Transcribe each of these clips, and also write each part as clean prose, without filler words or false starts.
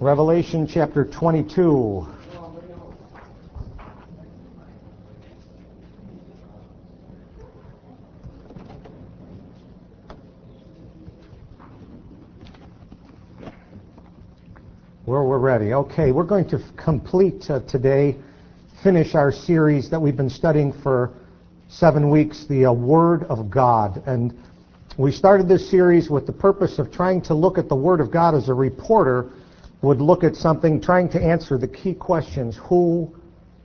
Revelation chapter 22. We're ready. Okay, we're going to complete today, finish our series that we've been studying for 7 weeks, the Word of God. And we started this series with the purpose of trying to look at the Word of God as a reporter would look at something, trying to answer the key questions: who,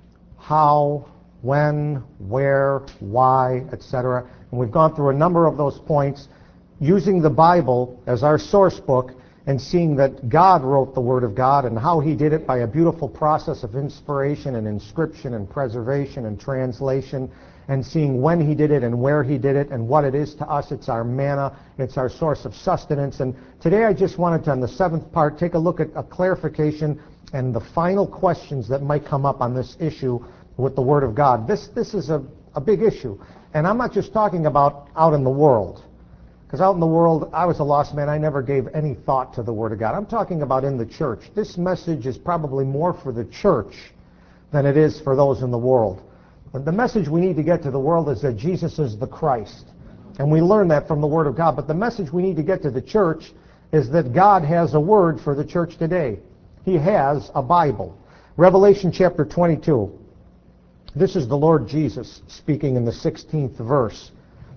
how, when, where, why, etc. And we've gone through a number of those points using the Bible as our source book and seeing that God wrote the Word of God and how He did it by a beautiful process of inspiration and inscription and preservation and translation, and seeing when He did it and where He did it and what it is to us. It's our manna, it's our source of sustenance. And today I just wanted to, on the seventh part, take a look at a clarification and the final questions that might come up on this issue with the Word of God. This is a big issue. And I'm not just talking about out in the world, because out in the world, I was a lost man. I never gave any thought to the Word of God. I'm talking about in the church. This message is probably more for the church than it is for those in the world. But the message we need to get to the world is that Jesus is the Christ. And we learn that from the Word of God. But the message we need to get to the church is that God has a word for the church today. He has a Bible. Revelation chapter 22. This is the Lord Jesus speaking in the 16th verse.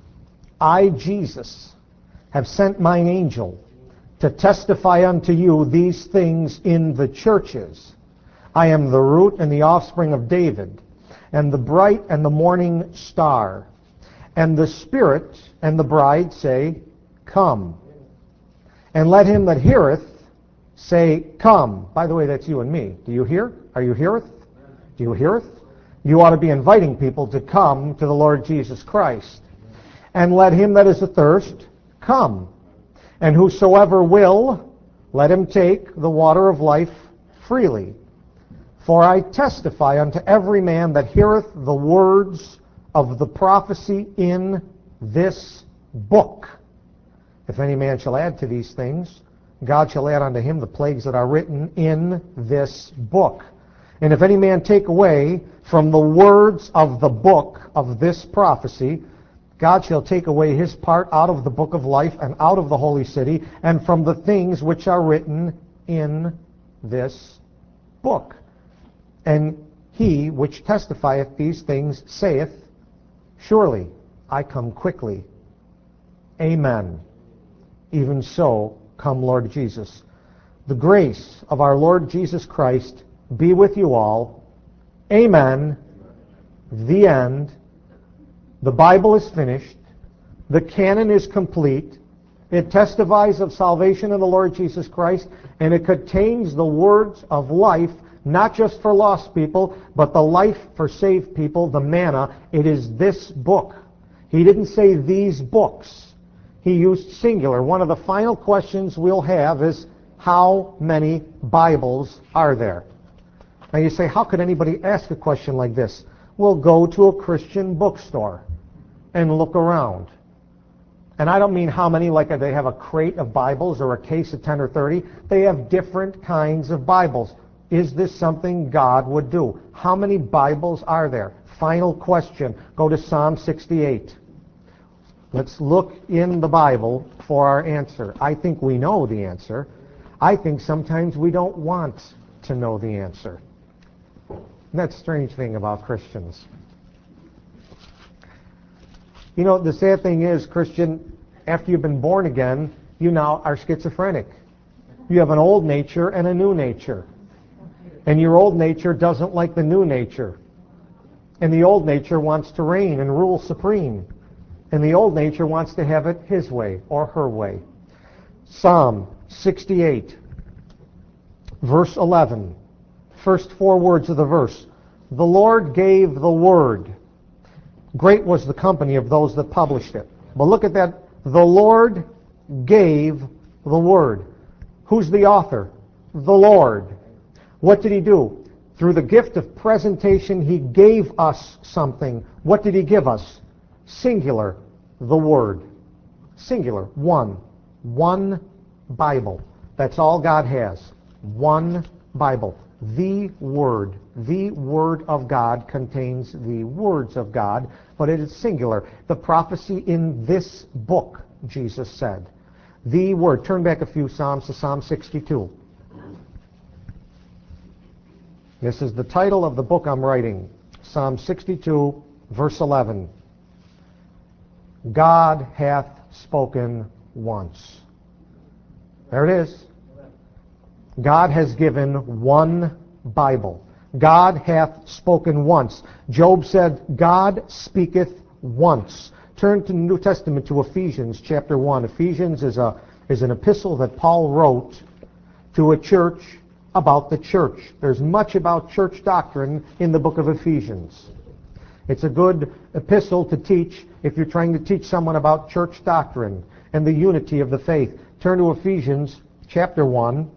I, Jesus, have sent mine angel to testify unto you these things in the churches. I am the root and the offspring of David, and the bright and the morning star. And the Spirit and the bride say, Come. And let him that heareth say, Come. By the way, that's you and me. Do you hear? Are you heareth? Do you heareth? You ought to be inviting people to come to the Lord Jesus Christ. And let him that is athirst come. And whosoever will, let him take the water of life freely. For I testify unto every man that heareth the words of the prophecy in this book. If any man shall add to these things, God shall add unto him the plagues that are written in this book. And if any man take away from the words of the book of this prophecy, God shall take away his part out of the book of life and out of the holy city and from the things which are written in this book. And he which testifieth these things saith, Surely I come quickly. Amen. Even so, come Lord Jesus. The grace of our Lord Jesus Christ be with you all. Amen. The end. The Bible is finished. The canon is complete. It testifies of salvation in the Lord Jesus Christ, and it contains the words of life, not just for lost people, but the life for saved people, the manna. It is this book. He didn't say these books. He used singular. One of the final questions we'll have is, how many Bibles are there? Now you say, how could anybody ask a question like this? Well, go to a Christian bookstore and look around. And I don't mean how many, like they have a crate of Bibles or a case of 10 or 30. They have different kinds of Bibles. Is this something God would do? How many Bibles are there? Final question. Go to Psalm 68. Let's look in the Bible for our answer. I think we know the answer. I think sometimes we don't want to know the answer. And that's the strange thing about Christians. You know, the sad thing is, Christian, after you've been born again, you now are schizophrenic. You have an old nature and a new nature. And your old nature doesn't like the new nature. And the old nature wants to reign and rule supreme. And the old nature wants to have it his way or her way. Psalm 68, verse 11. First 4 words of the verse. The Lord gave the word. Great was the company of those that published it. But look at that. The Lord gave the word. Who's the author? The Lord. What did he do? Through the gift of presentation, he gave us something. What did he give us? Singular, the word. Singular, one. One Bible. That's all God has. One Bible. The Word of God contains the words of God, but it is singular. The prophecy in this book, Jesus said. The Word. Turn back a few Psalms to Psalm 62. This is the title of the book I'm writing. Psalm 62, verse 11. God hath spoken once. There it is. God has given one Bible. God hath spoken once. Job said, God speaketh once. Turn to the New Testament to Ephesians chapter 1. Ephesians is an epistle that Paul wrote to a church about the church. There's much about church doctrine in the book of Ephesians. It's a good epistle to teach if you're trying to teach someone about church doctrine and the unity of the faith. Turn to Ephesians chapter 1.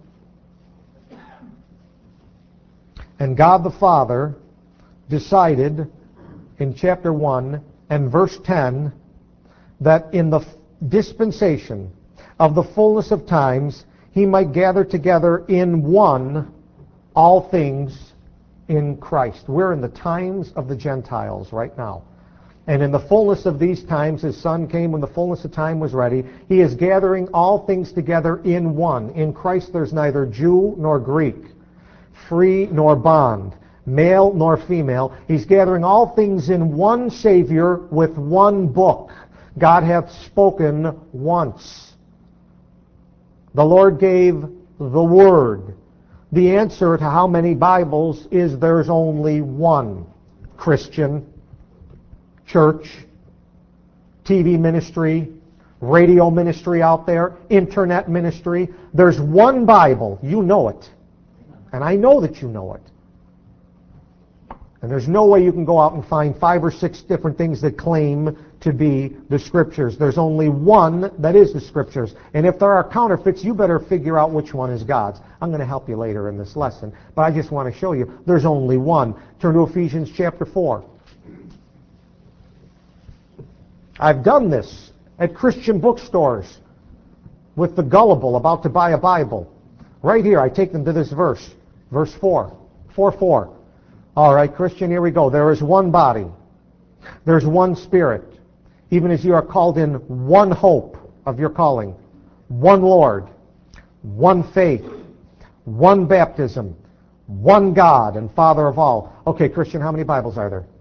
And God the Father decided in chapter 1 and verse 10 that in the dispensation of the fullness of times he might gather together in one all things in Christ. We're in the times of the Gentiles right now. And in the fullness of these times, his Son came when the fullness of time was ready. He is gathering all things together in one. In Christ there's neither Jew nor Greek, free nor bond, male nor female. He's gathering all things in one Savior with one book. God hath spoken once. The Lord gave the Word. The answer to how many Bibles is there's only one. Christian, church, TV ministry, radio ministry out there, internet ministry. There's one Bible. You know it. And I know that you know it. And there's no way you can go out and find 5 or 6 different things that claim to be the Scriptures. There's only one that is the Scriptures. And if there are counterfeits, you better figure out which one is God's. I'm going to help you later in this lesson. But I just want to show you there's only one. Turn to Ephesians chapter 4. I've done this at Christian bookstores with the gullible about to buy a Bible. Right here, I take them to this verse. Verse 4. 4:4. All right, Christian, here we go. There is one body. There's one Spirit. Even as you are called in one hope of your calling. One Lord. One faith. One baptism. One God and Father of all. Okay, Christian, how many Bibles are there?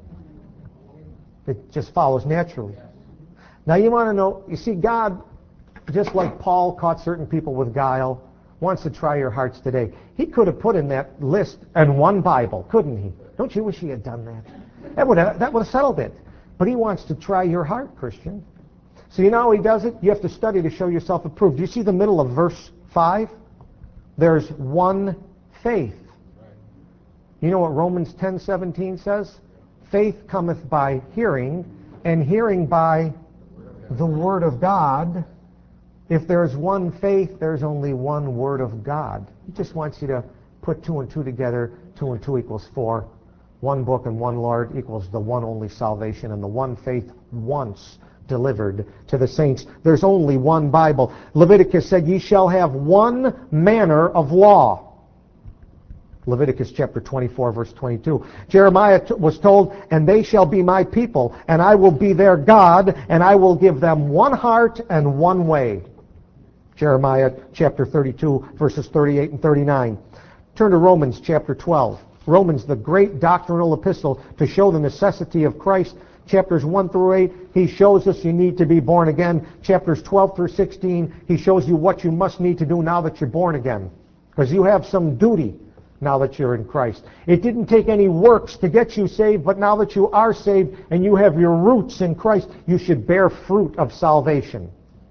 It just follows naturally. Now you want to know, you see, God, just like Paul caught certain people with guile, wants to try your hearts today. He could have put in that list and one Bible, couldn't he? Don't you wish he had done that? That would have settled it. But he wants to try your heart, Christian. So you know how he does it? You have to study to show yourself approved. Do you see the middle of verse 5? There's one faith. You know what Romans 10:17 says? Faith cometh by hearing, and hearing by the Word of God. If there's one faith, there's only one Word of God. He just wants you to put 2 and 2 together. 2 and 2 equals 4. One book and one Lord equals the one only salvation and the one faith once delivered to the saints. There's only one Bible. Leviticus said, ye shall have one manner of law. Leviticus chapter 24, verse 22. Jeremiah was told, and they shall be my people, and I will be their God, and I will give them one heart and one way. Jeremiah chapter 32, verses 38 and 39. Turn to Romans chapter 12. Romans, the great doctrinal epistle to show the necessity of Christ. Chapters 1 through 8, he shows us you need to be born again. Chapters 12 through 16, he shows you what you must need to do now that you're born again. Because you have some duty now that you're in Christ. It didn't take any works to get you saved, but now that you are saved and you have your roots in Christ, you should bear fruit of salvation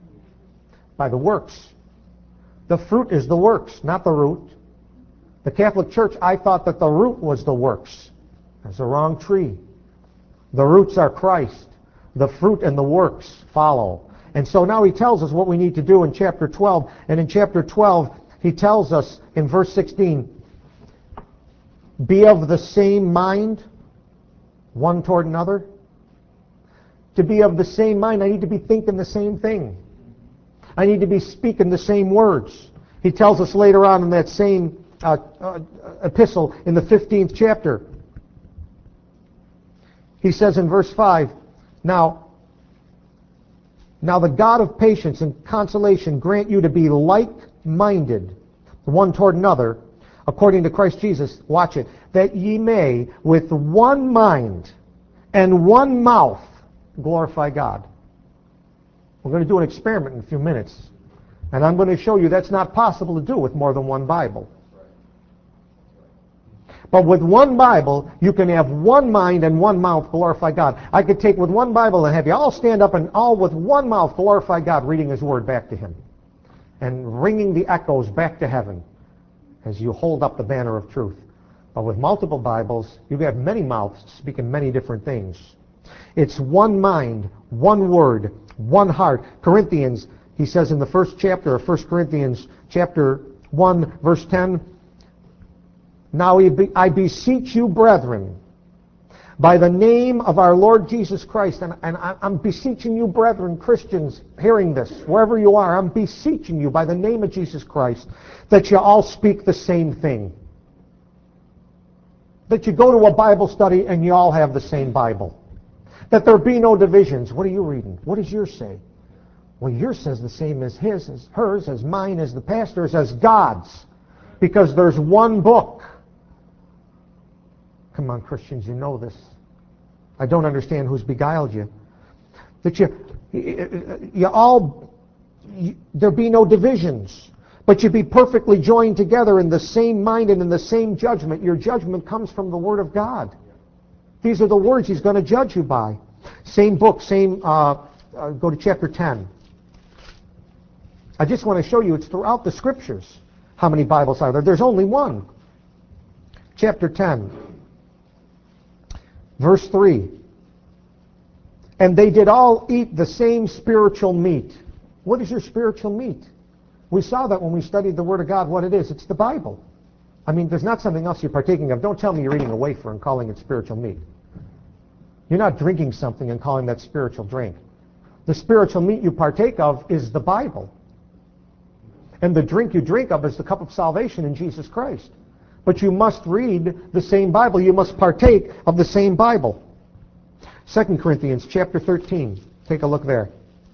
by the works. The fruit is the works, not the root. The Catholic Church, I thought that the root was the works. That's the wrong tree. The roots are Christ. The fruit and the works follow. And so now he tells us what we need to do in chapter 12. And in chapter 12, he tells us in verse 16, be of the same mind, one toward another. To be of the same mind, I need to be thinking the same thing. I need to be speaking the same words. He tells us later on in that same epistle in the 15th chapter. He says in verse 5, Now the God of patience and consolation grant you to be like-minded, one toward another, according to Christ Jesus, watch it, that ye may with one mind and one mouth glorify God. We're going to do an experiment in a few minutes. And I'm going to show you that's not possible to do with more than one Bible. But with one Bible, you can have one mind and one mouth glorify God. I could take with one Bible and have you all stand up and all with one mouth glorify God, reading His Word back to Him. And ringing the echoes back to heaven as you hold up the banner of truth. But with multiple Bibles, you have many mouths speaking many different things. It's one mind, one word, one heart. Corinthians, he says in the first chapter of 1 Corinthians, chapter 1, verse 10, Now I beseech you, brethren, by the name of our Lord Jesus Christ, and I'm beseeching you, brethren, Christians, hearing this, wherever you are, I'm beseeching you by the name of Jesus Christ, that you all speak the same thing. That you go to a Bible study and you all have the same Bible. That there be no divisions. What are you reading? What does yours say? Well, yours says the same as his, as hers, as mine, as the pastor's, as God's. Because there's one book. Come on, Christians, you know this. I don't understand who's beguiled you. That there be no divisions, but you be perfectly joined together in the same mind and in the same judgment. Your judgment comes from the Word of God. These are the words He's going to judge you by. Same book, go to chapter 10. I just want to show you it's throughout the Scriptures. How many Bibles are there? There's only one. Chapter 10. Verse 3, And they did all eat the same spiritual meat. What is your spiritual meat? We saw that when we studied the Word of God, what it is. It's the Bible. I mean, there's not something else you're partaking of. Don't tell me you're eating a wafer and calling it spiritual meat. You're not drinking something and calling that spiritual drink. The spiritual meat you partake of is the Bible. And the drink you drink of is the cup of salvation in Jesus Christ. But you must read the same Bible. You must partake of the same Bible. 2 Corinthians chapter 13. Take a look there.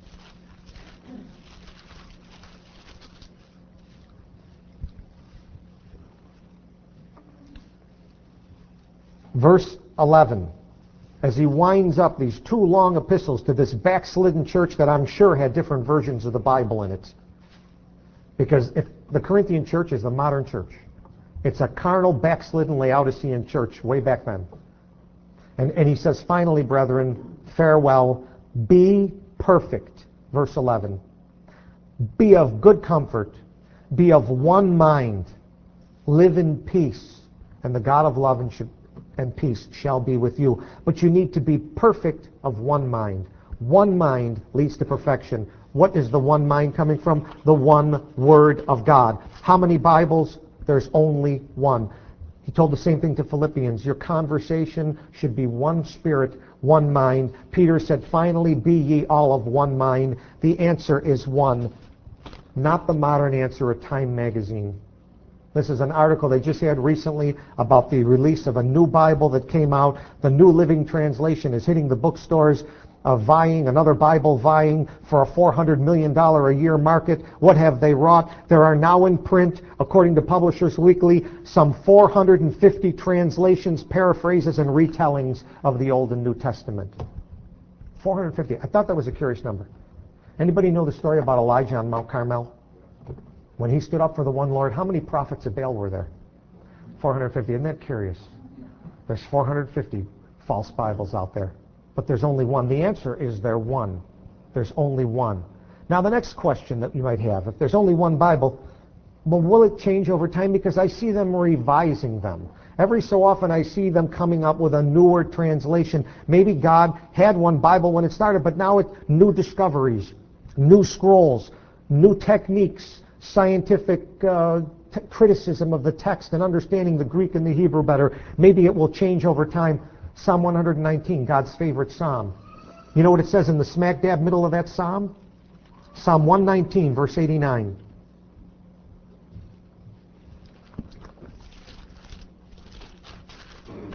Verse 11. As he winds up these two long epistles to this backslidden church that I'm sure had different versions of the Bible in it. Because if the Corinthian church is the modern church. It's a carnal, backslidden Laodicean church way back then. And he says, finally, brethren, farewell, be perfect. Verse 11. Be of good comfort, be of one mind, live in peace, and the God of love and peace shall be with you. But you need to be perfect of one mind. One mind leads to perfection. What is the one mind coming from? The one Word of God. How many Bibles? There's only one. He told the same thing to Philippians. Your conversation should be one spirit, one mind. Peter said, finally, be ye all of one mind. The answer is one. Not the modern answer of Time magazine. This is an article they just had recently about the release of a new Bible that came out. The New Living Translation is hitting the bookstores, another Bible vying for a $400 million a year market. What have they wrought? There are now in print, according to Publishers Weekly, some 450 translations, paraphrases, and retellings of the Old and New Testament. 450. I thought that was a curious number. Anybody know the story about Elijah on Mount Carmel? When he stood up for the one Lord, how many prophets of Baal were there? 450. Isn't that curious? There's 450 false Bibles out there. But there's only one. The answer is there one. There's only one. Now the next question that you might have, if there's only one Bible, well, will it change over time? Because I see them revising them. Every so often I see them coming up with a newer translation. Maybe God had one Bible when it started, but now it's new discoveries, new scrolls, new techniques, scientific criticism of the text and understanding the Greek and the Hebrew better. Maybe it will change over time. Psalm 119, God's favorite psalm. You know what it says in the smack dab middle of that psalm? Psalm 119, verse 89.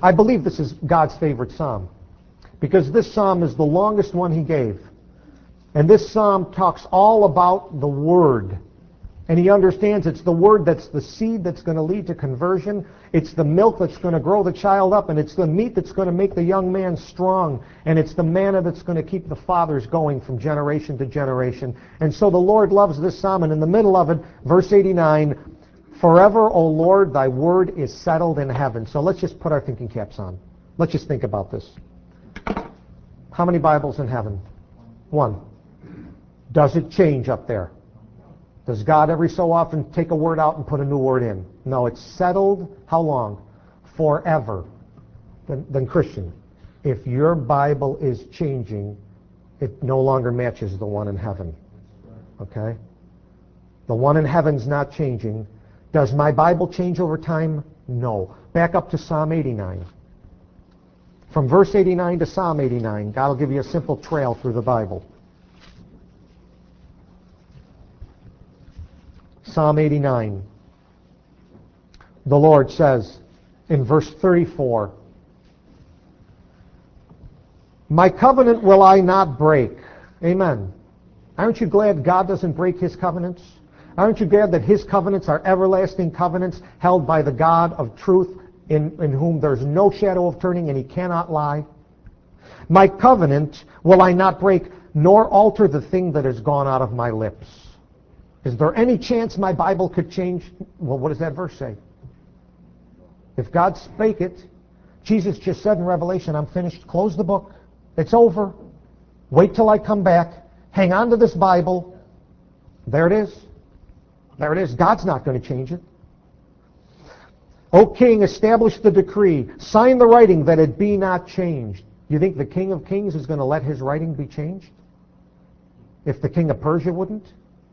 I believe this is God's favorite psalm because this psalm is the longest one he gave. And this psalm talks all about the Word. And he understands it's the Word that's the seed that's going to lead to conversion. It's the milk that's going to grow the child up. And it's the meat that's going to make the young man strong. And it's the manna that's going to keep the fathers going from generation to generation. And so the Lord loves this psalm. And in the middle of it, verse 89, forever, O Lord, thy word is settled in heaven. So let's just put our thinking caps on. Let's just think about this. How many Bibles in heaven? One. Does it change up there? Does God every so often take a word out and put a new word in? No, it's settled. How long? Forever. Then Christian, if your Bible is changing, it no longer matches the one in heaven. Okay? The one in heaven's not changing. Does my Bible change over time? No. Back up to Psalm 89. From verse 89 to Psalm 89, God will give you a simple trail through the Bible. Psalm 89. The Lord says in verse 34, my covenant will I not break. Amen. Aren't you glad God doesn't break his covenants? Aren't you glad that his covenants are everlasting covenants held by the God of truth in whom there's no shadow of turning and he cannot lie? My covenant will I not break, nor alter the thing that has gone out of my lips. Is there any chance my Bible could change? Well, what does that verse say? If God spake it, Jesus just said in Revelation, I'm finished. Close the book. It's over. Wait till I come back. Hang on to this Bible. There it is. There it is. God's not going to change it. O King, establish the decree. Sign the writing that it be not changed. You think the King of Kings is going to let his writing be changed? If the King of Persia wouldn't?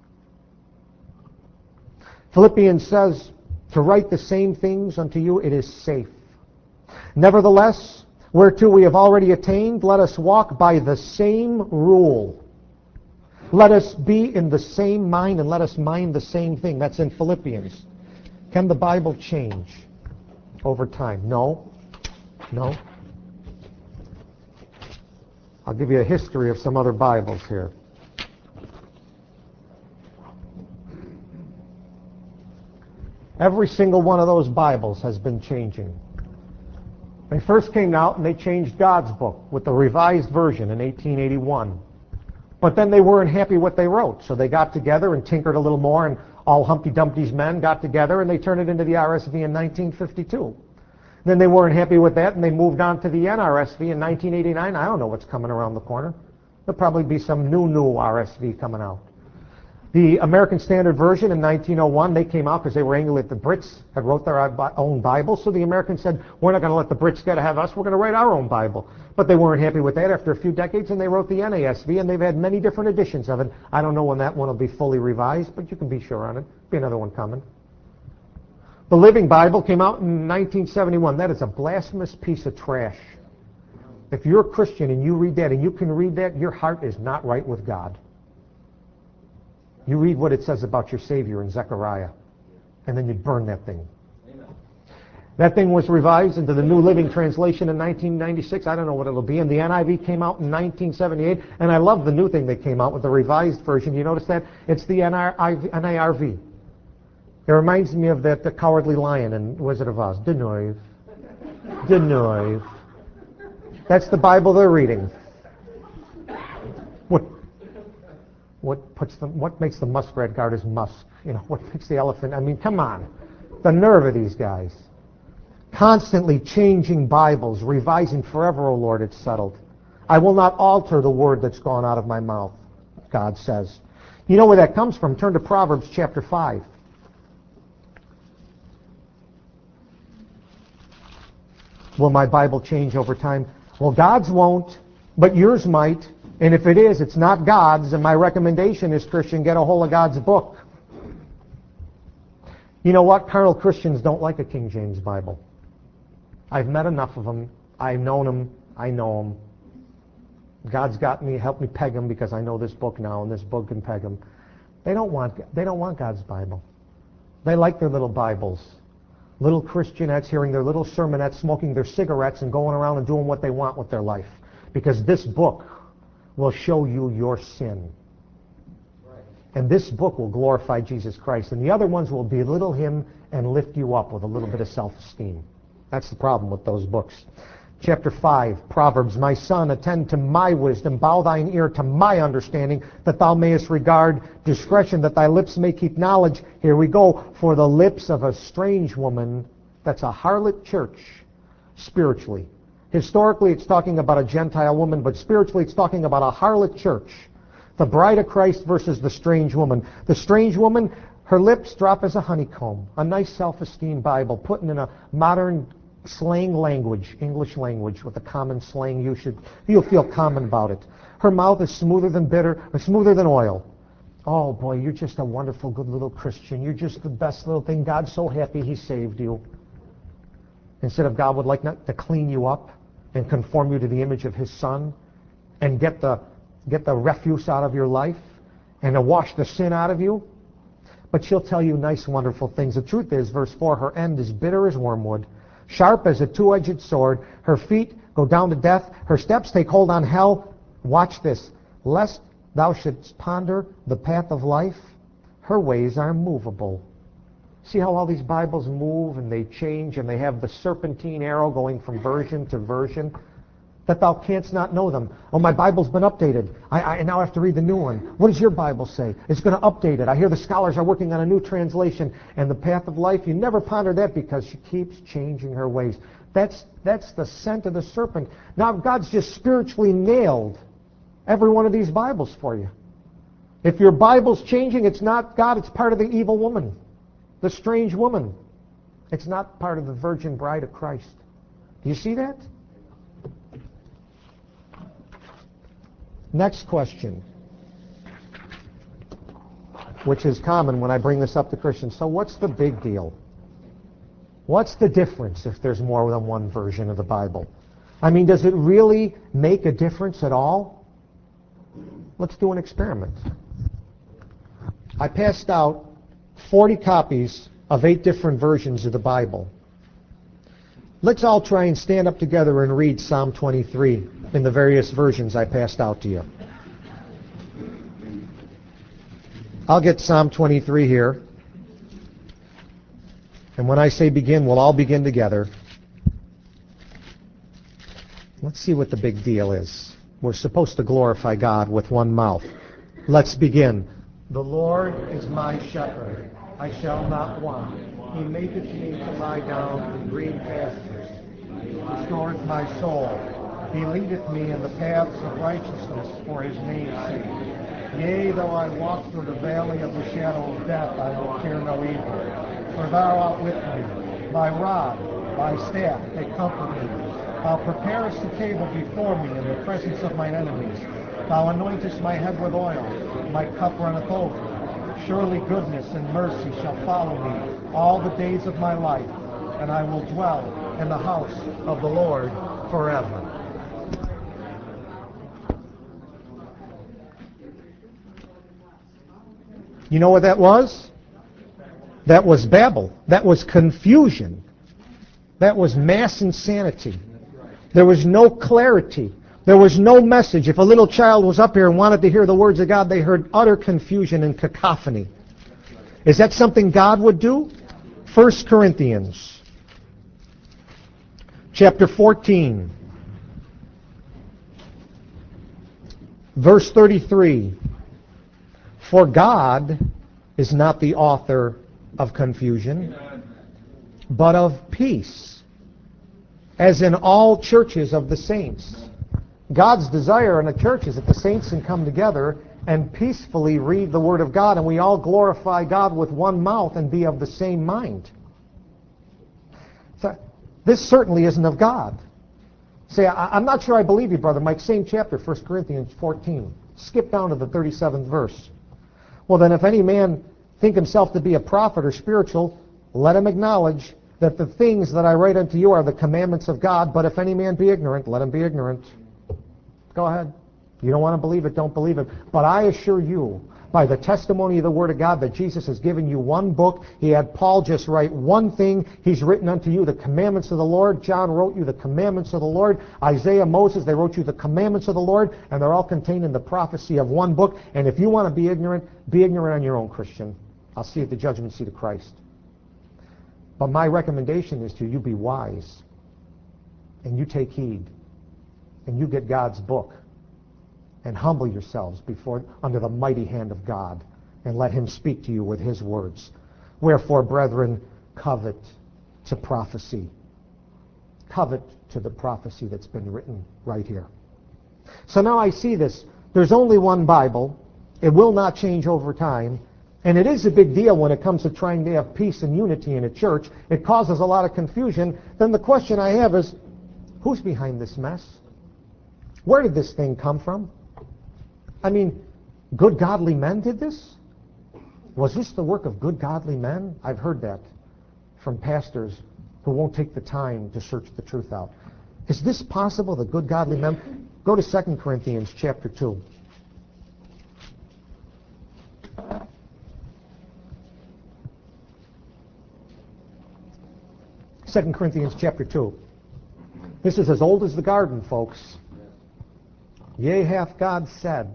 Philippians says, to write the same things unto you, it is safe. Nevertheless, whereto we have already attained, let us walk by the same rule. Let us be in the same mind and let us mind the same thing. That's in Philippians. Can the Bible change over time? No. No. I'll give you a history of some other Bibles here. Every single one of those Bibles has been changing. They first came out and they changed God's book with the Revised Version in 1881. But then they weren't happy what they wrote, so they got together and tinkered a little more, and all Humpty Dumpty's men got together and they turned it into the RSV in 1952. Then they weren't happy with that and they moved on to the NRSV in 1989. I don't know what's coming around the corner. There'll probably be some new RSV coming out. The American Standard Version in 1901, they came out because they were angry that the Brits had wrote their own Bible. So the Americans said, we're not going to let the Brits get to have us. We're going to write our own Bible. But they weren't happy with that after a few decades, and they wrote the NASV, and they've had many different editions of it. I don't know when that one will be fully revised, but you can be sure on it. Be another one coming. The Living Bible came out in 1971. That is a blasphemous piece of trash. If you're a Christian and you read that, and you can read that, your heart is not right with God. You read what it says about your Savior in Zechariah, and then you burn that thing. Amen. That thing was revised into the New Living Translation in 1996. I don't know what it'll be. And the NIV came out in 1978. And I love the new thing that came out with the revised version. You notice that? It's the NIRV. It reminds me of the Cowardly Lion in Wizard of Oz. Deneuve. Deneuve. That's the Bible they're reading. What makes the muskrat guard his musk? You know, what makes the elephant? I mean, come on. The nerve of these guys. Constantly changing Bibles, revising forever, O Lord, it's settled. I will not alter the word that's gone out of my mouth, God says. You know where that comes from? Turn to Proverbs chapter 5. Will my Bible change over time? Well, God's won't, but yours might. And if it is, it's not God's, and my recommendation is, Christian, get a hold of God's book. You know what? Carnal Christians don't like a King James Bible. I've met enough of them. I've known them. I know them. God's got me, helped me peg them because I know this book now, and this book can peg them. They don't want God's Bible. They like their little Bibles. Little Christianettes hearing their little sermonettes, smoking their cigarettes, and going around and doing what they want with their life. Because this book will show you your sin. And this book will glorify Jesus Christ. And the other ones will belittle him and lift you up with a little bit of self-esteem. That's the problem with those books. Chapter 5, Proverbs, my son, attend to my wisdom, bow thine ear to my understanding, that thou mayest regard discretion, that thy lips may keep knowledge. Here we go. For the lips of a strange woman, that's a harlot church, spiritually. Historically, it's talking about a Gentile woman, but spiritually, it's talking about a harlot church. The bride of Christ versus the strange woman. The strange woman, her lips drop as a honeycomb, a nice self-esteem Bible, put in a modern slang language, English language, with a common slang you'll feel common about it. Her mouth is smoother than oil. Oh boy, you're just a wonderful, good little Christian. You're just the best little thing. God's so happy he saved you. Instead of God would like to clean you up and conform you to the image of his Son and get the refuse out of your life and to wash the sin out of you. But she'll tell you nice, wonderful things. The truth is, verse 4, her end is bitter as wormwood, sharp as a two-edged sword. Her feet go down to death. Her steps take hold on hell. Watch this. Lest thou shouldst ponder the path of life, her ways are movable. See how all these Bibles move and they change and they have the serpentine arrow going from version to version? That thou canst not know them. Oh, my Bible's been updated. I now have to read the new one. What does your Bible say? It's going to update it. I hear the scholars are working on a new translation. And the path of life, you never ponder that because she keeps changing her ways. That's the scent of the serpent. Now God's just spiritually nailed every one of these Bibles for you. If your Bible's changing, it's not God, it's part of the evil woman, the strange woman. It's not part of the virgin bride of Christ. Do you see that? Next question, which is common when I bring this up to Christians. So what's the big deal? What's the difference if there's more than one version of the Bible? I mean, does it really make a difference at all? Let's do an experiment. I passed out 40 copies of 8 different versions of the Bible. Let's all try and stand up together and read Psalm 23 in the various versions I passed out to you. I'll get Psalm 23 here. And when I say begin, we'll all begin together. Let's see what the big deal is. We're supposed to glorify God with one mouth. Let's begin. The Lord is my shepherd. I shall not want. He maketh me to lie down in green pastures. He restoreth my soul. He leadeth me in the paths of righteousness for his name's sake. Yea, though I walk through the valley of the shadow of death, I will fear no evil. For thou art with me. Thy rod, thy staff, they comfort me. Thou preparest a table before me in the presence of mine enemies. Thou anointest my head with oil. My cup runneth over. Surely goodness and mercy shall follow me all the days of my life, and I will dwell in the house of the Lord forever. You know what that was? That was Babel. That was confusion. That was mass insanity. There was no clarity. There was no message. If a little child was up here and wanted to hear the words of God, they heard utter confusion and cacophony. Is that something God would do? 1 Corinthians chapter 14, verse 33. For God is not the author of confusion, but of peace, as in all churches of the saints. God's desire in a church is that the saints can come together and peacefully read the Word of God, and we all glorify God with one mouth and be of the same mind. So, this certainly isn't of God. Say, I'm not sure I believe you, brother. Mike, same chapter, 1 Corinthians 14. Skip down to the 37th verse. Well, then if any man think himself to be a prophet or spiritual, let him acknowledge that the things that I write unto you are the commandments of God, but if any man be ignorant, let him be ignorant. Go ahead. You don't want to believe it, don't believe it. But I assure you by the testimony of the Word of God, that Jesus has given you one book. He had Paul just write one thing. He's written unto you the commandments of the Lord. John wrote you the commandments of the Lord. Isaiah, Moses, they wrote you the commandments of the Lord, and they're all contained in the prophecy of one book. And if you want to be ignorant on your own, Christian. I'll see you at the judgment seat of Christ. But my recommendation is to you be wise, and you take heed, and you get God's book, and humble yourselves under the mighty hand of God, and let him speak to you with his words. Wherefore, brethren, covet to prophecy. Covet to the prophecy that's been written right here. So now I see this. There's only one Bible. It will not change over time. And it is a big deal when it comes to trying to have peace and unity in a church. It causes a lot of confusion. Then the question I have is, who's behind this mess? Where did this thing come from? I mean, good godly men did this? Was this the work of good godly men? I've heard that from pastors who won't take the time to search the truth out. Is this possible, the good godly men? Go to 2 Corinthians chapter 2. 2 Corinthians chapter 2. This is as old as the garden, folks. Yea, hath God said.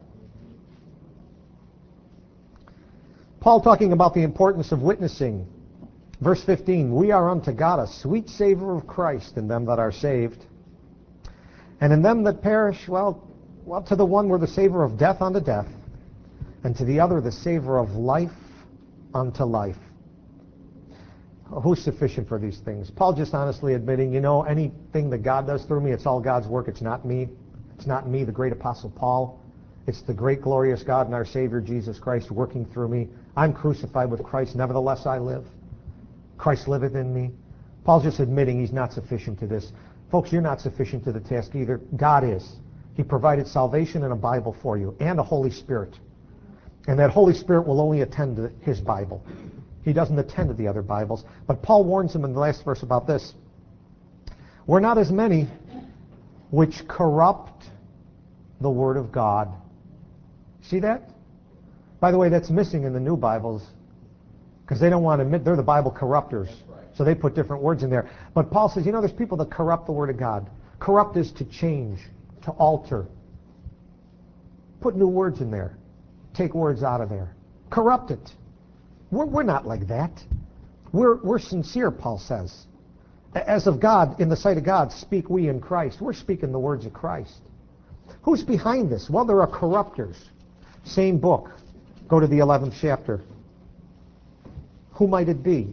Paul talking about the importance of witnessing. Verse 15, we are unto God a sweet savor of Christ in them that are saved. And in them that perish, well, to the one we're the savor of death unto death, and to the other the savor of life unto life. Who's sufficient for these things? Paul just honestly admitting, anything that God does through me, it's all God's work. It's not me. It's not me, the great apostle Paul. It's the great glorious God and our Savior Jesus Christ working through me. I'm crucified with Christ. Nevertheless I live. Christ liveth in me. Paul's just admitting he's not sufficient to this. Folks, you're not sufficient to the task either. God is. He provided salvation and a Bible for you and a Holy Spirit. And that Holy Spirit will only attend to his Bible. He doesn't attend to the other Bibles. But Paul warns him in the last verse about this. We're not as many which corrupt the Word of God. See that? By the way, that's missing in the new Bibles because they don't want to admit they're the Bible corruptors. So they put different words in there. But Paul says, there's people that corrupt the Word of God. Corrupt is to change, to alter. Put new words in there. Take words out of there. Corrupt it. We're not like that. We're sincere, Paul says. As of God, in the sight of God, speak we in Christ. We're speaking the words of Christ. Who's behind this? Well, there are corruptors. Same book. Go to the 11th chapter. Who might it be?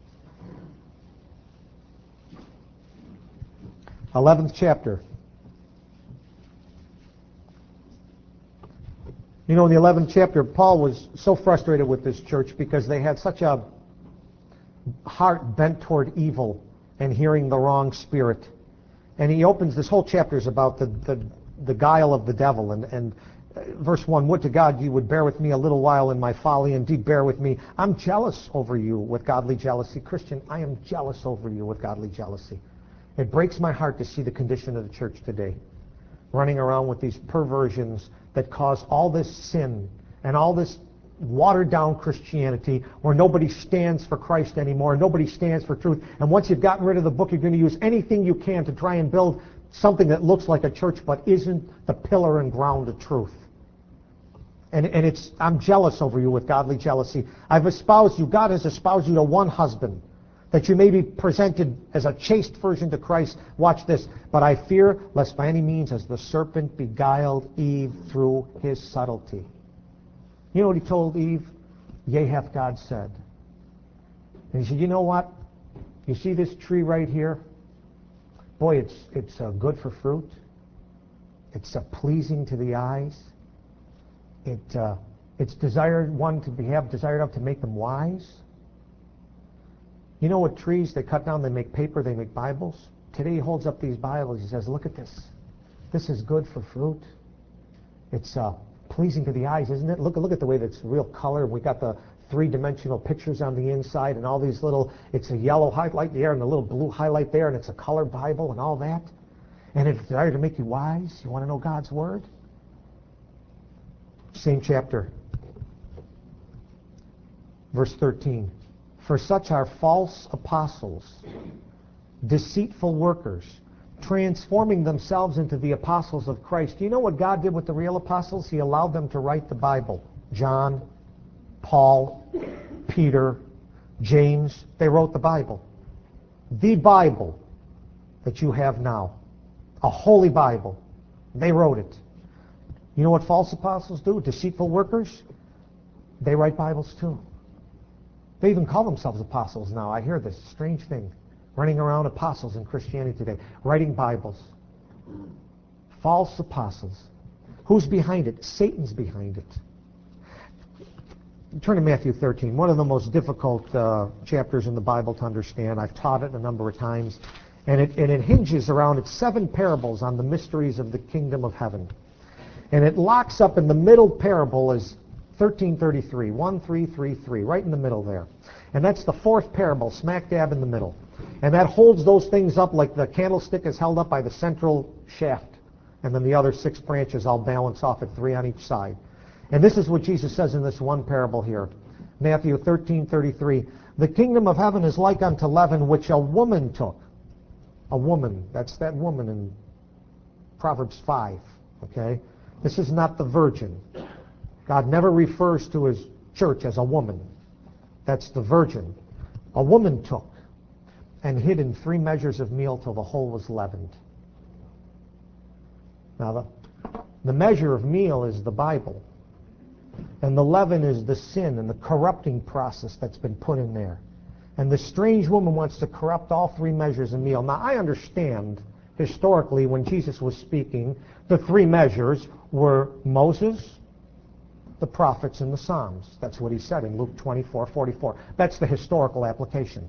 11th chapter. In the 11th chapter, Paul was so frustrated with this church because they had such a heart bent toward evil and hearing the wrong spirit. And he opens, this whole chapter is about the guile of the devil. And verse 1, would to God you would bear with me a little while in my folly, indeed bear with me. I'm jealous over you with godly jealousy. Christian, I am jealous over you with godly jealousy. It breaks my heart to see the condition of the church today, running around with these perversions that cause all this sin and all this watered-down Christianity where nobody stands for Christ anymore, nobody stands for truth. And once you've gotten rid of the book, you're going to use anything you can to try and build something that looks like a church but isn't the pillar and ground of truth. And I'm jealous over you with godly jealousy. I've espoused you, God has espoused you to one husband, that you may be presented as a chaste virgin to Christ. Watch this. But I fear, lest by any means as the serpent beguiled Eve through his subtlety. You know what he told Eve? Yea, hath God said. And he said, you know what? You see this tree right here? Boy, it's good for fruit. It's pleasing to the eyes. It's desired one to have desired of to make them wise. You know what trees they cut down, they make paper, they make Bibles? Today he holds up these Bibles, he says, look at this. This is good for fruit. It's pleasing to the eyes, isn't it? Look at the way that's real color. We got the three-dimensional pictures on the inside and all these little, it's a yellow highlight there and a little blue highlight there and it's a color Bible and all that. And it's desired to make you wise. You want to know God's Word? Same chapter. Verse 13. For such are false apostles, deceitful workers, transforming themselves into the apostles of Christ. Do you know what God did with the real apostles? He allowed them to write the Bible. John, Paul, Peter, James, they wrote the Bible. The Bible that you have now. A holy Bible. They wrote it. You know what false apostles do? Deceitful workers? They write Bibles too. They even call themselves apostles now. I hear this strange thing. Running around apostles in Christianity today. Writing Bibles. False apostles. Who's behind it? Satan's behind it. Turn to Matthew 13. One of the most difficult chapters in the Bible to understand. I've taught it a number of times. And it hinges around its 7 parables on the mysteries of the kingdom of heaven. And it locks up in the middle parable as 1333, 1333, right in the middle there. And that's the 4th parable, smack dab in the middle. And that holds those things up like the candlestick is held up by the central shaft. And then the other 6 branches all balance off at 3 on each side. And this is what Jesus says in this one parable here. Matthew 13:33. The kingdom of heaven is like unto leaven, which a woman took. A woman. That's that woman in Proverbs 5. Okay? This is not the virgin. God never refers to his church as a woman. That's the virgin. A woman took and hid in 3 measures of meal till the whole was leavened. Now, the measure of meal is the Bible. And the leaven is the sin and the corrupting process that's been put in there. And the strange woman wants to corrupt all 3 measures of meal. Now, I understand, historically, when Jesus was speaking, the 3 measures were Moses, the prophets, and the Psalms. That's what he said in Luke 24:44. That's the historical application.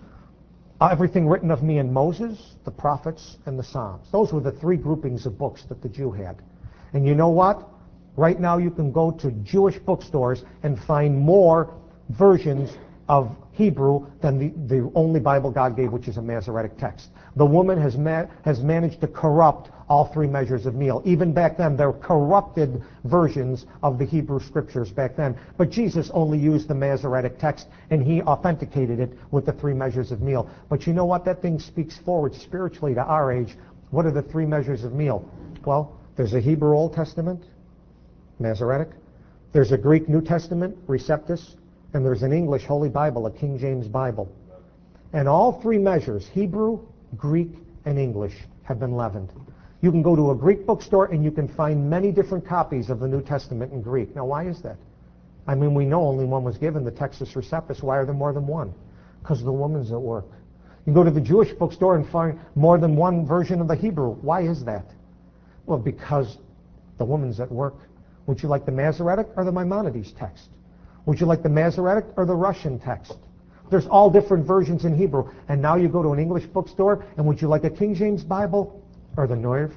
Everything written of me in Moses, the prophets, and the Psalms. Those were the 3 groupings of books that the Jew had. And you know what? Right now you can go to Jewish bookstores and find more versions of Hebrew than the only Bible God gave, which is a Masoretic text. The woman has managed to corrupt all 3 measures of meal. Even back then, there were corrupted versions of the Hebrew scriptures back then. But Jesus only used the Masoretic text, and he authenticated it with the 3 measures of meal. But you know what? That thing speaks forward spiritually to our age. What are the 3 measures of meal? Well, there's a Hebrew Old Testament, Masoretic. There's a Greek New Testament, Receptus. And there's an English Holy Bible, a King James Bible. And all 3 measures, Hebrew, Greek, and English, have been leavened. You can go to a Greek bookstore and you can find many different copies of the New Testament in Greek. Now, why is that? I mean, we know only one was given, the Textus Receptus. Why are there more than one? Because the woman's at work. You go to the Jewish bookstore and find more than one version of the Hebrew. Why is that? Well, because the woman's at work. Would you like the Masoretic or the Maimonides text? Would you like the Masoretic or the Russian text? There's all different versions in Hebrew. And now you go to an English bookstore, and would you like a King James Bible or the Neuv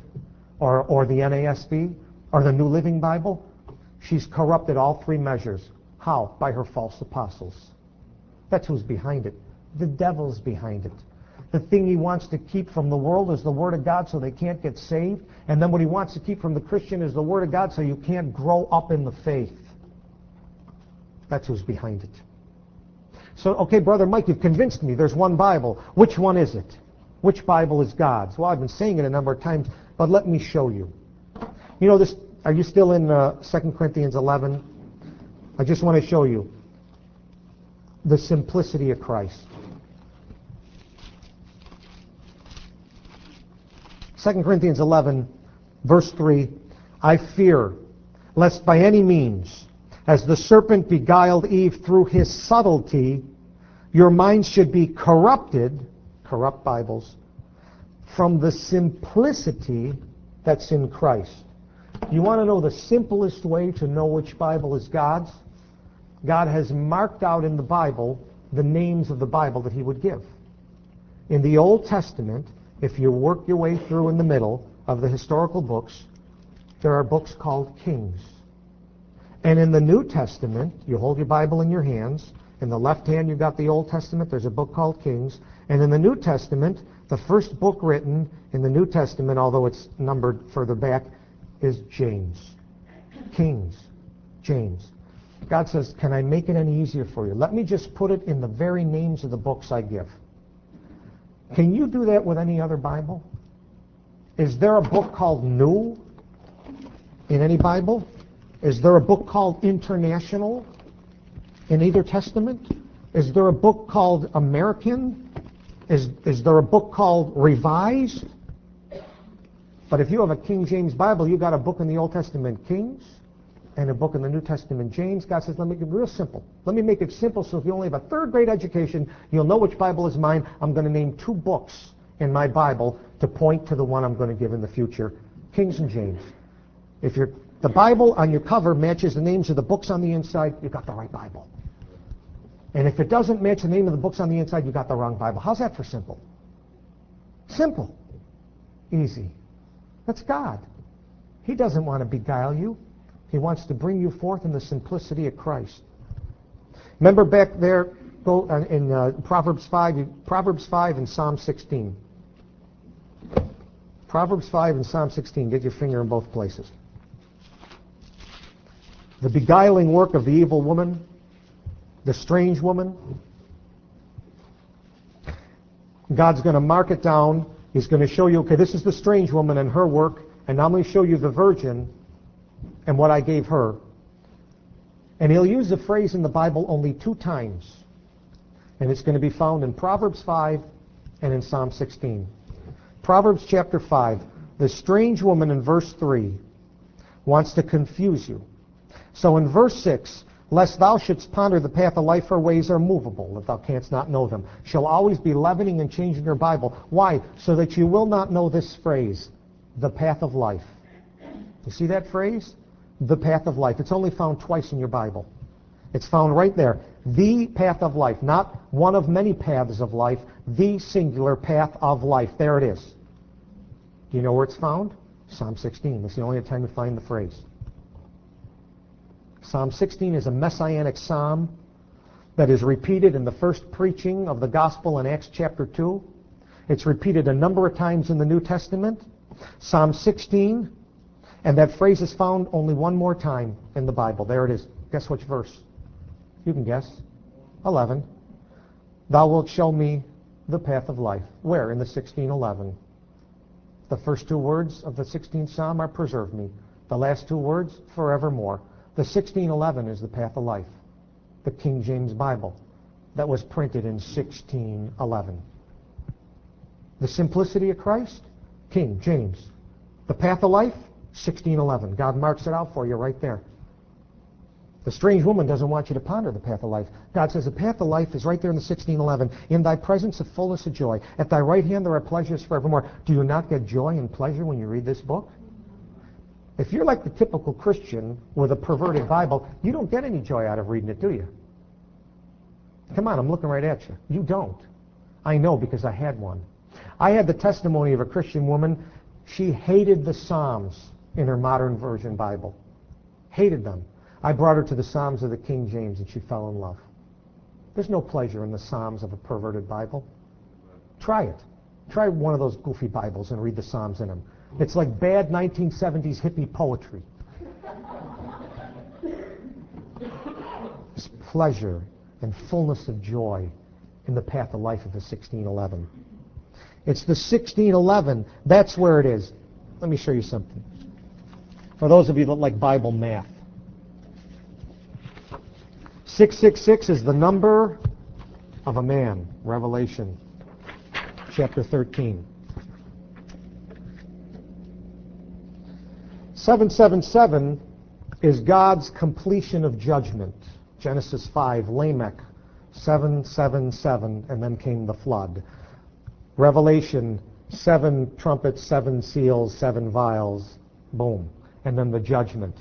or the NASB or the New Living Bible? She's corrupted all 3 measures. How? By her false apostles. That's who's behind it. The devil's behind it. The thing he wants to keep from the world is the Word of God so they can't get saved. And then what he wants to keep from the Christian is the Word of God so you can't grow up in the faith. That's who's behind it. So, okay, Brother Mike, you've convinced me there's one Bible. Which one is it? Which Bible is God's? Well, I've been saying it a number of times, but let me show you. You know this? Are you still in 2 Corinthians 11? I just want to show you the simplicity of Christ. 2 Corinthians 11, verse 3, I fear, lest by any means, as the serpent beguiled Eve through his subtlety, your minds should be corrupted, corrupt Bibles, from the simplicity that's in Christ. You want to know the simplest way to know which Bible is God's? God has marked out in the Bible the names of the Bible that he would give. In the Old Testament, if you work your way through in the middle of the historical books, there are books called Kings. And in the New Testament, you hold your Bible in your hands. In the left hand, you've got the Old Testament. There's a book called Kings. And in the New Testament, the first book written in the New Testament, although it's numbered further back, is James. Kings. James. God says, can I make it any easier for you? Let me just put it in the very names of the books I give. Can you do that with any other Bible? Is there a book called New in any Bible? Is there a book called International in either Testament? Is there a book called American? Is there a book called Revised? But if you have a King James Bible, you got a book in the Old Testament, Kings, and a book in the New Testament, James. God says, let me make it real simple. Let me make it simple so if you only have a third-grade education, you'll know which Bible is mine. I'm going to name 2 books in my Bible to point to the one I'm going to give in the future, Kings and James. If the Bible on your cover matches the names of the books on the inside, you got the right Bible. And if it doesn't match the name of the books on the inside, you got the wrong Bible. How's that for simple? Simple. Easy. That's God. He doesn't want to beguile you. He wants to bring you forth in the simplicity of Christ. Remember back there in Proverbs 5 and Psalm 16. Proverbs 5 and Psalm 16. Get your finger in both places. The beguiling work of the evil woman, the strange woman. God's going to mark it down. He's going to show you, okay, this is the strange woman and her work, and now I'm going to show you the virgin and what I gave her. And he'll use the phrase in the Bible only 2 times. And it's going to be found in Proverbs 5 and in Psalm 16. Proverbs chapter 5, the strange woman in verse 3 wants to confuse you. So in verse 6, lest thou shouldst ponder the path of life, her ways are movable, that thou canst not know them. She'll always be leavening and changing her Bible. Why? So that you will not know this phrase, the path of life. You see that phrase? The path of life. It's only found twice in your Bible. It's found right there. The path of life. Not one of many paths of life. The singular path of life. There it is. Do you know where it's found? Psalm 16. It's the only time you find the phrase. Psalm 16 is a messianic psalm that is repeated in the first preaching of the gospel in Acts chapter 2. It's repeated a number of times in the New Testament. Psalm 16, and that phrase is found only one more time in the Bible. There it is. Guess which verse? You can guess. 11. Thou wilt show me the path of life. Where? In the 16:11. The first 2 words of the 16th Psalm are preserve me. The last 2 words, forevermore. The 16:11 is the path of life. The King James Bible that was printed in 1611. The simplicity of Christ, King James. The path of life, 1611. God marks it out for you right there. The strange woman doesn't want you to ponder the path of life. God says the path of life is right there in the 1611. In thy presence of fullness of joy. At thy right hand there are pleasures forevermore. Do you not get joy and pleasure when you read this book? If you're like the typical Christian with a perverted Bible, you don't get any joy out of reading it, do you? Come on, I'm looking right at you. You don't. I know because I had one. I had the testimony of a Christian woman. She hated the Psalms in her modern version Bible. Hated them. I brought her to the Psalms of the King James and she fell in love. There's no pleasure in the Psalms of a perverted Bible. Try it. Try one of those goofy Bibles and read the Psalms in them. It's like bad 1970s hippie poetry. There's pleasure and fullness of joy in the path of life of the 1611. It's the 1611. That's where it is. Let me show you something. For those of you that like Bible math. 666 is the number of a man. Revelation chapter 13. 777 is God's completion of judgment. Genesis 5, Lamech, 777, and then came the flood. Revelation, 7 trumpets, 7 seals, 7 vials, boom, and then the judgment.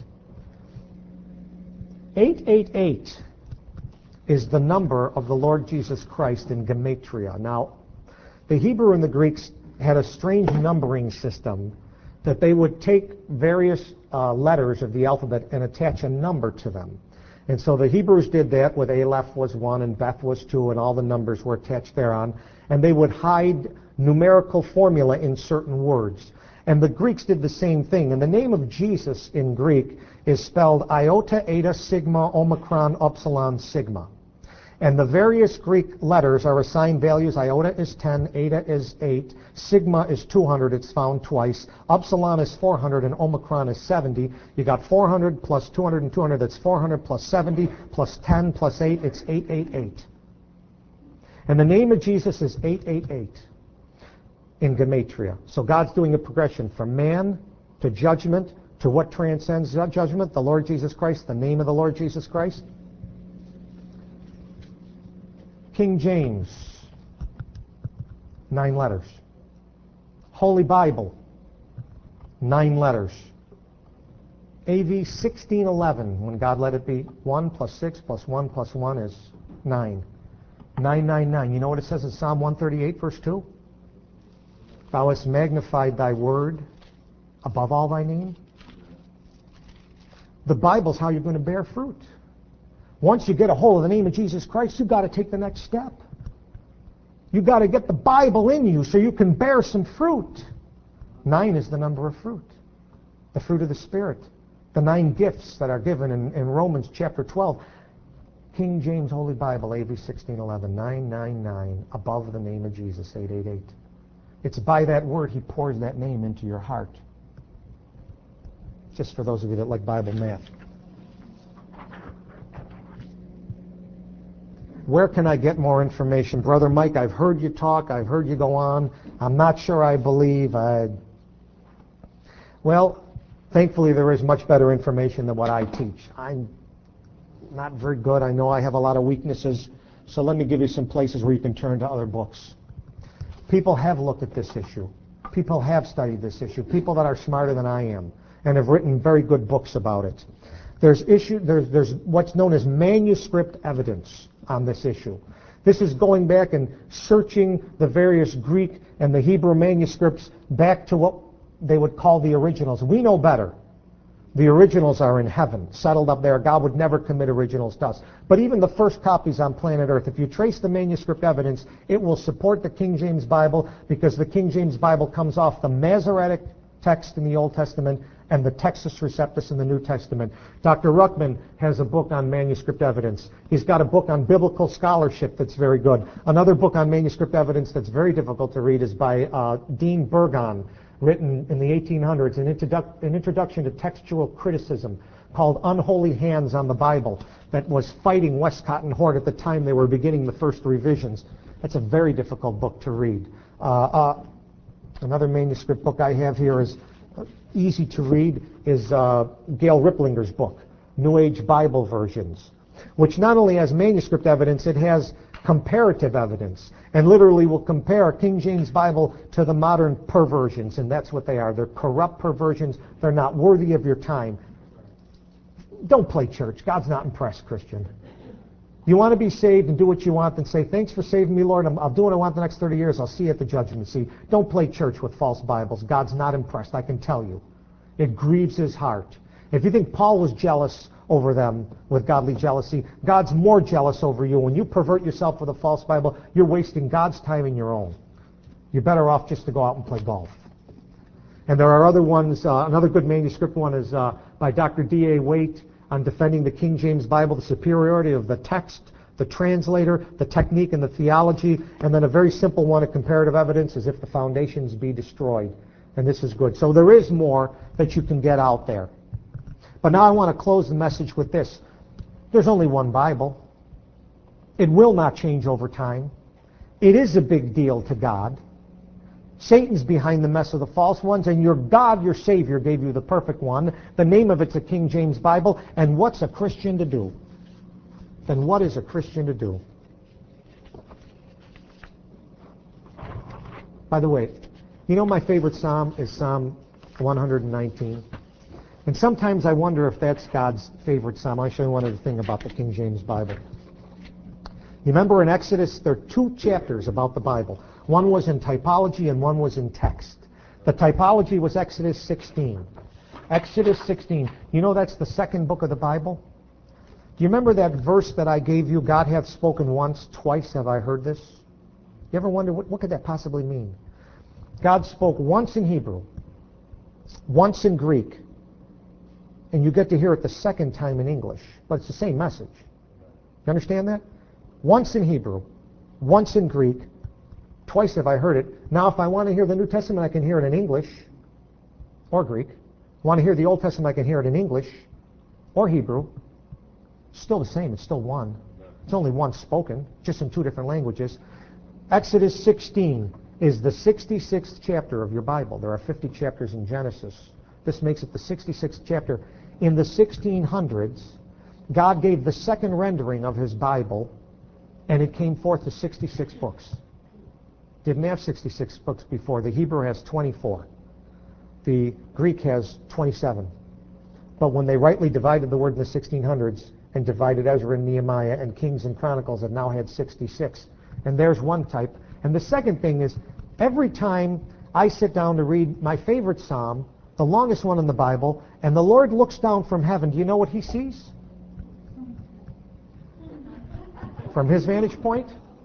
888 is the number of the Lord Jesus Christ in Gematria. Now, the Hebrew and the Greeks had a strange numbering system that they would take various letters of the alphabet and attach a number to them. And so the Hebrews did that with Aleph was 1 and Beth was 2 and all the numbers were attached thereon. And they would hide numerical formula in certain words. And the Greeks did the same thing. And the name of Jesus in Greek is spelled iota, eta, sigma, omicron, upsilon, sigma. And the various Greek letters are assigned values. Iota is 10, eta is 8, sigma is 200, it's found twice, upsilon is 400, and omicron is 70. You got 400 plus 200 and 200, that's 400 plus 70 plus 10 plus 8, it's 888. And the name of Jesus is 888 in Gematria. So God's doing a progression from man to judgment to what transcends judgment, the Lord Jesus Christ, the name of the Lord Jesus Christ. King James, 9 letters. Holy Bible, 9 letters. AV 1611, when God let it be 1 plus 6 plus 1 plus 1 is 9. 999. You know what it says in Psalm 138, verse 2? Thou hast magnified thy word above all thy name. The Bible's how you're going to bear fruit. Once you get a hold of the name of Jesus Christ, you've got to take the next step. You've got to get the Bible in you so you can bear some fruit. 9 is the number of fruit. The fruit of the Spirit. The 9 gifts that are given in Romans chapter 12. King James Holy Bible, AV 1611, 999, above the name of Jesus, 888. It's by that word he pours that name into your heart. Just for those of you that like Bible math. Where can I get more information? Brother Mike, I've heard you talk. I've heard you go on. I'm not sure I believe. Well, thankfully there is much better information than what I teach. I'm not very good. I know I have a lot of weaknesses. So let me give you some places where you can turn to other books. People have looked at this issue. People have studied this issue. People that are smarter than I am and have written very good books about it. There's what's known as manuscript evidence on this issue. This is going back and searching the various Greek and the Hebrew manuscripts back to what they would call the originals. We know better. The originals are in heaven, settled up there. God would never commit originals to us. But even the first copies on planet Earth, if you trace the manuscript evidence, it will support the King James Bible because the King James Bible comes off the Masoretic text in the Old Testament and the Textus Receptus in the New Testament. Dr. Ruckman has a book on manuscript evidence. He's got a book on biblical scholarship that's very good. Another book on manuscript evidence that's very difficult to read is by Dean Burgon, written in the 1800s, an introduction to textual criticism called Unholy Hands on the Bible, that was fighting Westcott and Hort at the time they were beginning the first revisions. That's a very difficult book to read. Another manuscript book I have here is easy to read is Gail Riplinger's book, New Age Bible Versions, which not only has manuscript evidence, it has comparative evidence, and literally will compare King James Bible to the modern perversions, and that's what they are. They're corrupt perversions. They're not worthy of your time. Don't play church. God's not impressed, Christian. You want to be saved and do what you want, then say, thanks for saving me, Lord. I'll do what I want the next 30 years. I'll see you at the judgment seat. Don't play church with false Bibles. God's not impressed, I can tell you. It grieves his heart. If you think Paul was jealous over them with godly jealousy, God's more jealous over you. When you pervert yourself with a false Bible, you're wasting God's time and your own. You're better off just to go out and play golf. And there are other ones. Another good manuscript one is by Dr. D.A. Waite on defending the King James Bible, the superiority of the text, the translator, the technique, and the theology. And then a very simple one of comparative evidence is if the foundations be destroyed. And this is good. So there is more that you can get out there. But now I want to close the message with this. There's only one Bible. It will not change over time. It is a big deal to God. Satan's behind the mess of the false ones, and your God, your Savior, gave you the perfect one. The name of it's a King James Bible. And what's a Christian to do? Then what is a Christian to do? By the way, you know my favorite psalm is Psalm 119. And sometimes I wonder if that's God's favorite psalm. I'll show you one other thing about the King James Bible. You remember in Exodus, there are 2 chapters about the Bible. One was in typology and one was in text. The typology was Exodus 16. Exodus 16. You know that's the second book of the Bible? Do you remember that verse that I gave you, God hath spoken once, twice have I heard this? You ever wonder what could that possibly mean? God spoke once in Hebrew, once in Greek, and you get to hear it the second time in English, but it's the same message. You understand that? Once in Hebrew, once in Greek, twice have I heard it. Now, if I want to hear the New Testament, I can hear it in English or Greek. Want to hear the Old Testament, I can hear it in English or Hebrew. Still the same. It's still one. It's only one spoken, just in two different languages. Exodus 16 is the 66th chapter of your Bible. There are 50 chapters in Genesis. This makes it the 66th chapter. In the 1600s, God gave the second rendering of his Bible, and it came forth to 66 books. Didn't have 66 books before. The Hebrew has 24. The Greek has 27. But when they rightly divided the word in the 1600s and divided Ezra and Nehemiah and Kings and Chronicles, it now had 66. And there's one type. And the second thing is, every time I sit down to read my favorite psalm, the longest one in the Bible, and the Lord looks down from heaven, do you know what he sees? From his vantage point?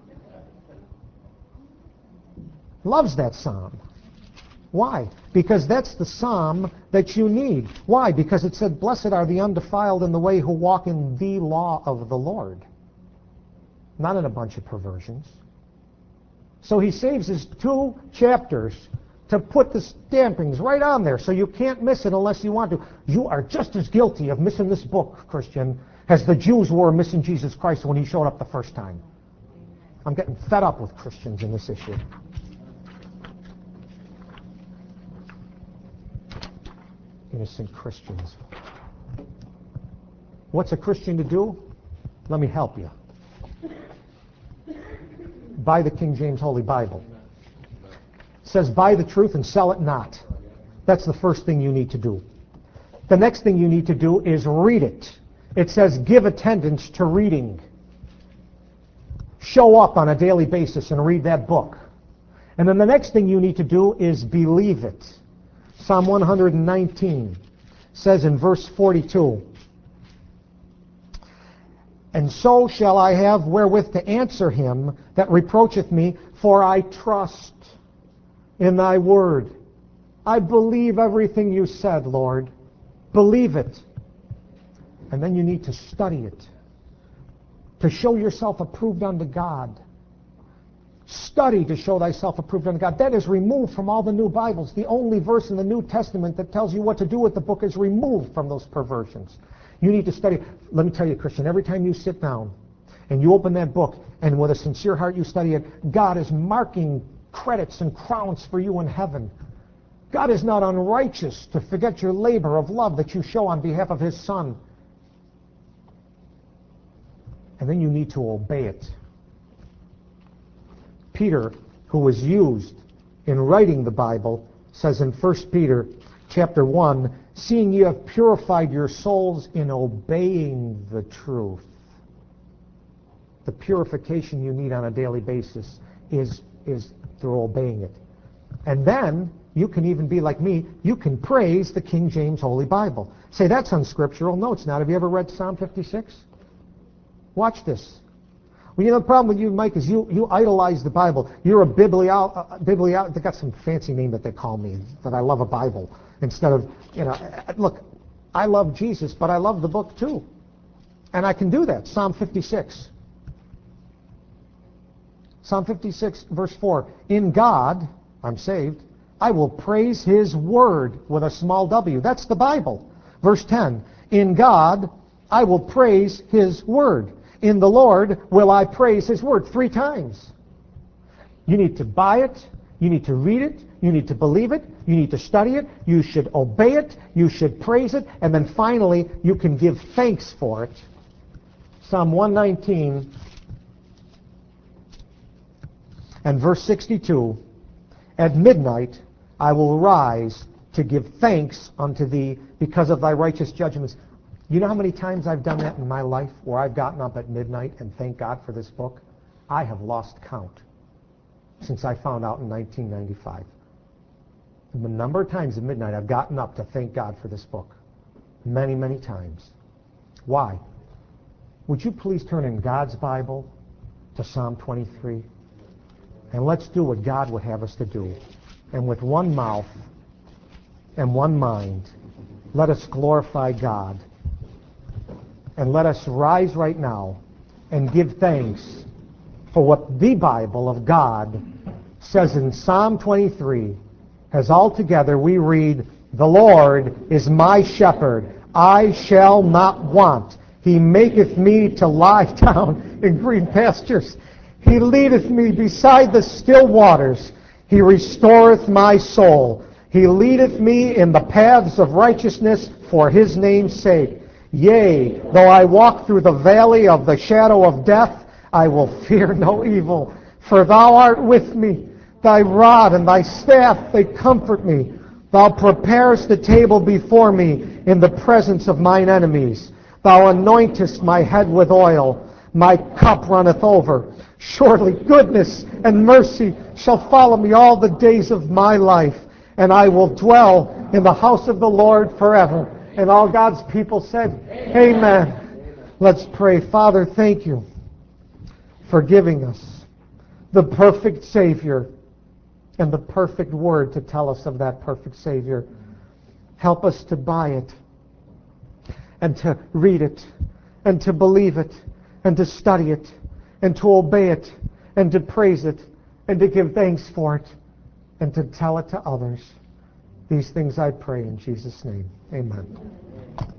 Loves that psalm. Why? Because that's the psalm that you need. Why? Because it said, blessed are the undefiled in the way who walk in the law of the Lord. Not in a bunch of perversions. So he saves his 2 chapters to put the stampings right on there so you can't miss it unless you want to. You are just as guilty of missing this book, Christian, as the Jews were missing Jesus Christ when he showed up the first time. I'm getting fed up with Christians in this issue. Innocent Christians. What's a Christian to do? Let me help you. Buy the King James Holy Bible. It says buy the truth and sell it not. That's the first thing you need to do. The next thing you need to do is read it. It says give attendance to reading. Show up on a daily basis and read that book. And then the next thing you need to do is believe it. Psalm 119 says in verse 42, and so shall I have wherewith to answer him that reproacheth me, for I trust in thy word. I believe everything you said, Lord. Believe it. And then you need to study it, to show yourself approved unto God. Study to show thyself approved unto God. That is removed from all the new Bibles. The only verse in the New Testament that tells you what to do with the book is removed from those perversions. You need to study. Let me tell you, Christian, every time you sit down and you open that book and with a sincere heart you study it, God is marking credits and crowns for you in heaven. God is not unrighteous to forget your labor of love that you show on behalf of his Son. And then you need to obey it. Peter, who was used in writing the Bible, says in 1 Peter chapter 1, seeing ye have purified your souls in obeying the truth. The purification you need on a daily basis is through obeying it. And then you can even be like me. You can praise the King James Holy Bible. Say, that's unscriptural. No, it's not. Have you ever read Psalm 56? Watch this. Well, you know, the problem with you, Mike, is you idolize the Bible. You're a they got some fancy name that they call me, that I love a Bible. Instead of, look, I love Jesus, but I love the book too. And I can do that. Psalm 56. Psalm 56, verse 4. In God, I'm saved, I will praise his word with a small w. That's the Bible. Verse 10. In God, I will praise his word. In the Lord will I praise his word. 3 times. You need to buy it. You need to read it. You need to believe it. You need to study it. You should obey it. You should praise it. And then finally, you can give thanks for it. Psalm 119 and verse 62. At midnight I will rise to give thanks unto thee because of thy righteous judgments. You know how many times I've done that in my life where I've gotten up at midnight and thank God for this book? I have lost count since I found out in 1995. The number of times at midnight I've gotten up to thank God for this book. Many, many times. Why? Would you please turn in God's Bible to Psalm 23? And let's do what God would have us to do. And with one mouth and one mind. Let us glorify God. And let us rise right now and give thanks for what the Bible of God says in Psalm 23. As altogether we read, "The Lord is my shepherd, I shall not want. He maketh me to lie down in green pastures. He leadeth me beside the still waters. He restoreth my soul. He leadeth me in the paths of righteousness for his name's sake. Yea, though I walk through the valley of the shadow of death, I will fear no evil, for thou art with me. Thy rod and thy staff, they comfort me. Thou preparest the table before me in the presence of mine enemies. Thou anointest my head with oil. My cup runneth over. Surely goodness and mercy shall follow me all the days of my life, and I will dwell in the house of the Lord forever." And all God's people said, Amen. Let's pray. Father, thank you for giving us the perfect Savior and the perfect word to tell us of that perfect Savior. Help us to buy it and to read it and to believe it and to study it and to obey it and to praise it and to give thanks for it and to tell it to others. These things I pray in Jesus' name. Amen.